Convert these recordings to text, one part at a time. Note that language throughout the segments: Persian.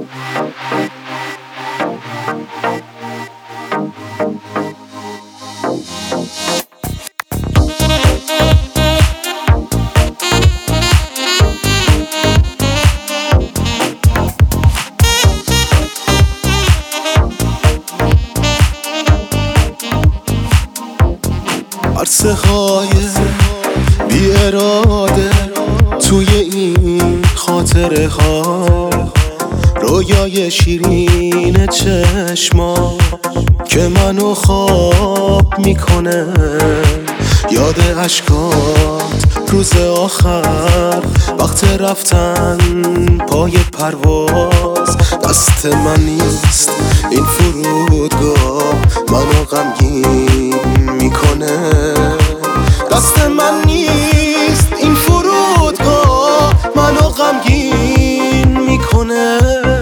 عرصه های بی اراده توی این خاطره ها، رویای شیرین چشما که منو خواب میکنه، یاد اشکات روز آخر وقت رفتن پای پرواز. دست من نیست این فرودگاه منو غمگین میکنه، دست من نیست این فرودگاه منو غمگین میکنه.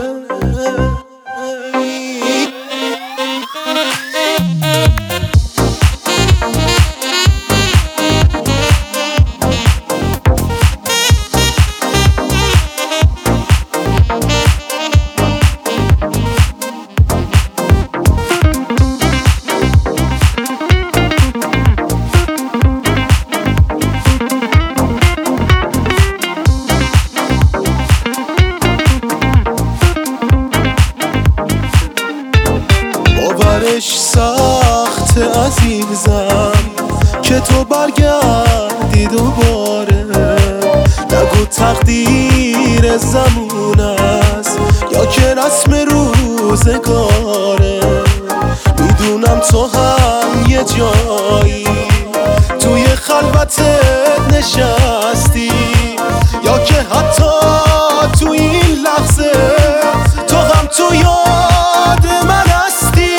باورش سخت عزیزم که تو برگردی دوباره، نگو تقدیر زمون است یا که رسم روزگاره. میدونم تو هم یه جایی توی خلوتت نشستی، یا که حتی توی این لحظه تو هم تو یاد من هستی.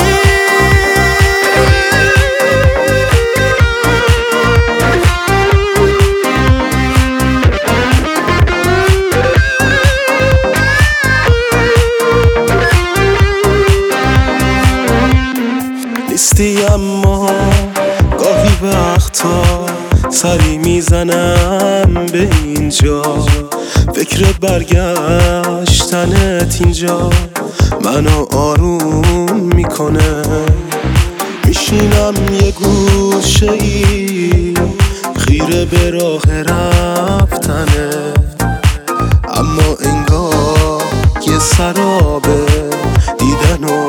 نیستی اما گاهی وقتا سری میزنم به اینجا، فکر برگشتنت اینجا منو آروم میکنه. میشینم یه گوشه ای خیره به راه رفتنه، اما انگار یه سرابه دیدن و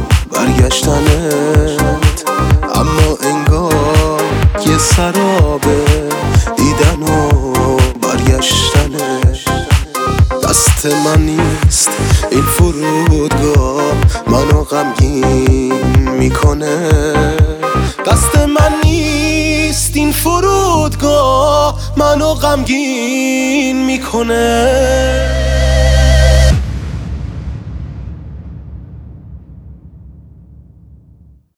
برگشتنت، اما انگار یه سرابه دیدن و برگشتنت. دست من نیست این فرودگاه منو غمگین میکنه، دست من نیست این فرودگاه منو غمگین میکنه.